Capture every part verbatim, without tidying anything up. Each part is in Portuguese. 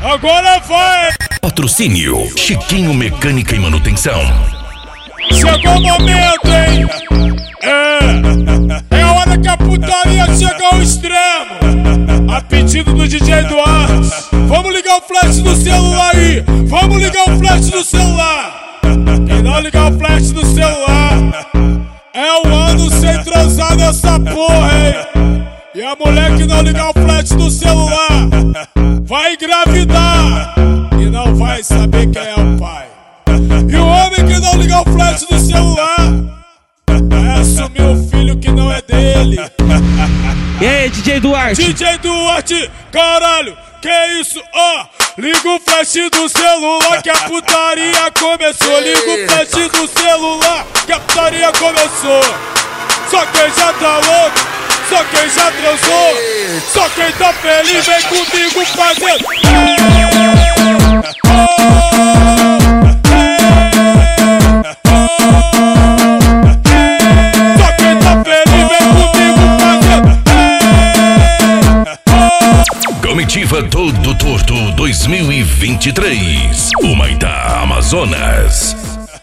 Agora vai! Patrocínio Chiquinho Mecânica e Manutenção. Chegou o momento, hein? É, é a hora que a putaria chega ao extremo. A pedido do D J Duarte. Vamos ligar o flash do celular aí. Vamos ligar o flash do celular. Quem não ligar o flash do celular é um ano sem transar nessa porra, hein? E a mulher que não ligar o flash do celular vai engravidar e não vai saber quem é o pai. E o homem que não ligar o flash do celular vai assumir o filho que não é dele. E aí, D J Duarte? D J Duarte, caralho, que isso, ó. Oh, liga o flash do celular que a putaria começou. Liga o flash do celular que a putaria começou. Só quem já tá louco, só quem já transou, só quem tá feliz vem comigo fazendo. Só quem tá feliz vem comigo fazendo. Comitiva Todo Torto dois mil e vinte e três. Humaitá, Amazonas.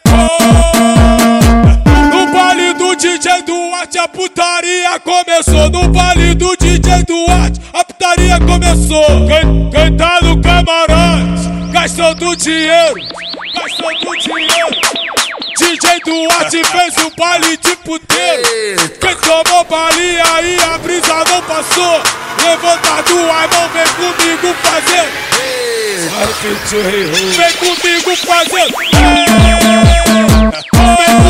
No baile do D J Duarte a putaria começou. No baile do D J Duarte a putaria começou. Quem, quem tá no camarote gastando dinheiro, gastando dinheiro. D J Duarte fez um baile de puteiro. Quem tomou balinha aí a brisa não passou. Levanta duas mãos, vem comigo fazer. Vem comigo fazer. Vem